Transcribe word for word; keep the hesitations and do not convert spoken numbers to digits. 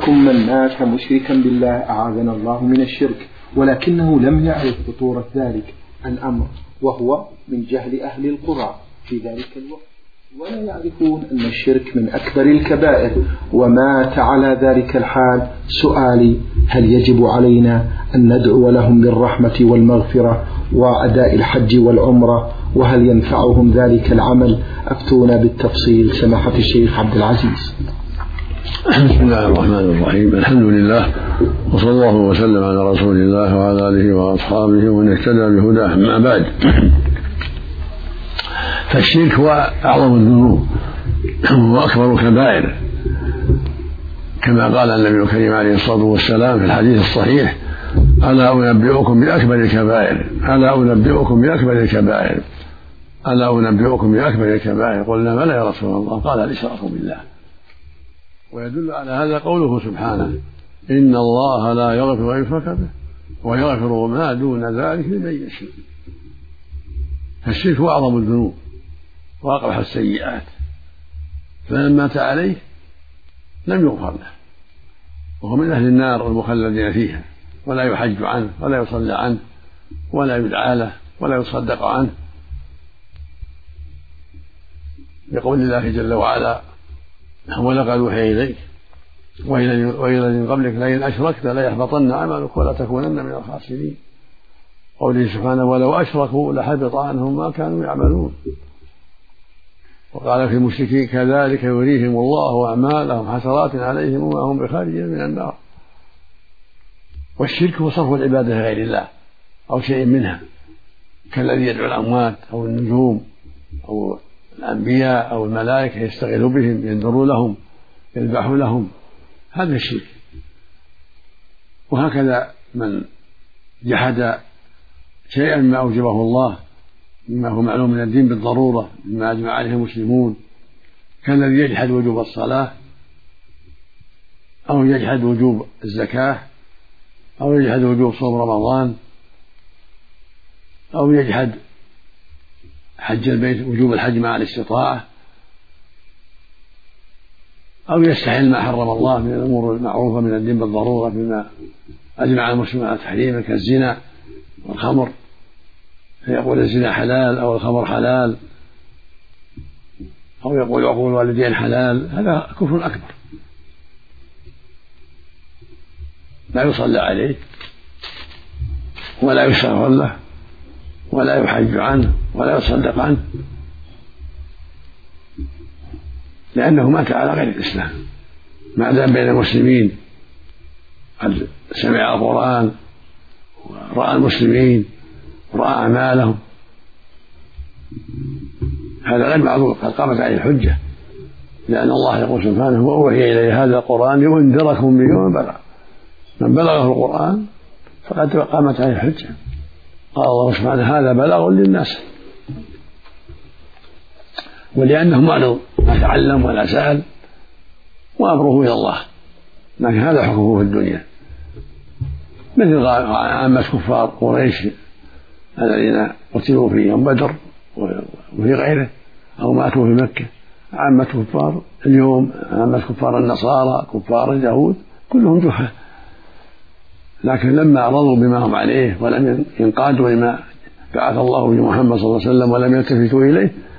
يحكم من مات مشركا بالله أعاذنا الله من الشرك، ولكنه لم يعرف خطورة ذلك الأمر، وهو من جهل أهل القرى في ذلك الوقت، ولا يعرفون أن الشرك من أكبر الكبائر، ومات على ذلك الحال. سؤالي: هل يجب علينا أن ندعو لهم بالرحمة والمغفرة وأداء الحج والعمرة؟ وهل ينفعهم ذلك العمل؟ أفتونا بالتفصيل سماحة الشيخ عبد العزيز. بسم الله الرحمن الرحيم. الحمد لله، وصلى الله وسلم على رسول الله وعلى آله وأصحابه ومن اهتدى بهداه. أما بعد، فالشرك هو أعظم الذنوب وأكبر الكبائر، كما قال النبي الكريم عليه الصلاة والسلام في الحديث الصحيح: ألا أنبئكم بأكبر الكبائر ألا أنبئكم بأكبر الكبائر ألا أنبئكم بأكبر الكبائر قلنا بلى يا رسول الله، قال: الإشراك بالله. ويدل على هذا قوله سبحانه: إن الله لا يغفر أن يشرك به ويغفر ما دون ذلك لمن يشاء. فالشرك هو أعظم الذنوب وأقبح السيئات، فمن مات عليه لم يغفر له، وهو من أهل النار المخلدين فيها، ولا يحج عنه ولا يصلى عنه ولا يدعى له ولا يصدق عنه، بقول الله جل وعلا: ولقد أوحي إليك وإلى الذين قبلك لئن أشركت ليحبطن عملك ولا تكونن من الخاسرين. قوله سبحانه: ولو أشركوا لحبط عنهم ما كانوا يعملون. وقال في المشركين: كذلك يريهم الله أعمالهم حسرات عليهم وما هم بخارجين من النار. والشرك هو صرف العبادة لغير الله أو شيء منها، كالذي يدعو الأموات أو النجوم أو الأنبياء أو الملائكة يستغيث بهم، ينذر لهم، يذبح لهم، هذا الشرك. وهكذا من جحد شيئا ما أوجبه الله مما هو معلوم من الدين بالضرورة مما أجمع عليه المسلمون، كالذي يجحد وجوب الصلاة أو يجحد وجوب الزكاة أو يجحد وجوب صوم رمضان أو يجحد حج البيت وجوب الحج مع الاستطاعة، أو يستحل ما حرم الله من الأمور المعروفة من الدين بالضرورة بما أجمع المسلمون على تحريمه كالزنا والخمر، فيقول الزنا حلال أو الخمر حلال، أو يقول عقوق الوالدين حلال. هذا كفر أكبر، لا يصلى عليه ولا يستغفر له ولا يحج عنه ولا يصدق عنه، لأنه مات على غير الإسلام. ما دام بين المسلمين قد سمع القرآن ورأى المسلمين ورأى أعمالهم، هذا غير معذور، قد قامت عليه الحجة، لأن الله يقول سبحانه: وأوحي إلي هذا القرآن لينذركم به ومن بلغ. من بلغه القرآن فقد قامت عليه الحجة. قال الله سبحانه: هذا بلاغ للناس. ولأنه معرض ما تعلم ولا سأل وأمره إلى الله، لكن هذا حكمه في الدنيا، مثل عامة كفار قريش الذين قتلوا في يوم بدر وفي غيره أو ماتوا في مكة. عامة كفار اليوم، عامة كفار النصارى، كفار اليهود، كلهم جحا، لكن لما رضوا بما هم عليه ولم ينقادوا لما بعث الله بمحمد صلى الله عليه وسلم ولم يلتفتوا إليه